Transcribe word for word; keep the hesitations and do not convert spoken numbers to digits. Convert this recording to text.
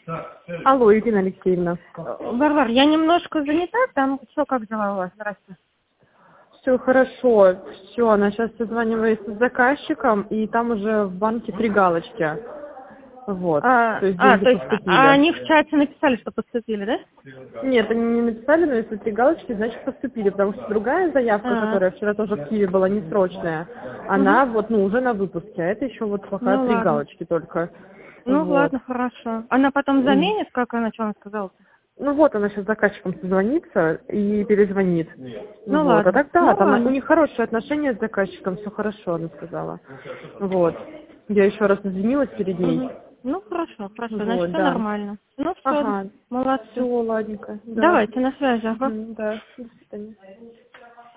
Алло, Ирина Алексеевна. Варвар, я немножко занята, там что, как дела у вас? Здравствуйте. Все хорошо, все, она сейчас созванивается с заказчиком, и там уже в банке три галочки. Вот, А, то есть а, деньги то есть поступили. а, они в чате написали, что поступили, да? Нет, они не написали, но если три галочки, значит поступили, потому что другая заявка, А, которая вчера тоже в Киеве была несрочная, она угу. вот, ну, уже на выпуске, а это еще вот пока Ну три ладно. галочки только. Ну Вот. ладно, хорошо. Она потом М. заменит, как она, что она сказала? Ну вот, она сейчас с заказчиком созвонится и перезвонит. Ну Вот, а ладно. так да, Ну там у ладно. них хорошие отношения с заказчиком, все хорошо, она сказала. Вот. Я еще раз извинилась перед ней. Угу. Ну хорошо, хорошо, значит Вот, все да. нормально. Ну все, Ага. Все, молодцы. ладненько, да. Давайте, на связи, ага. Мгм, да. До свидания.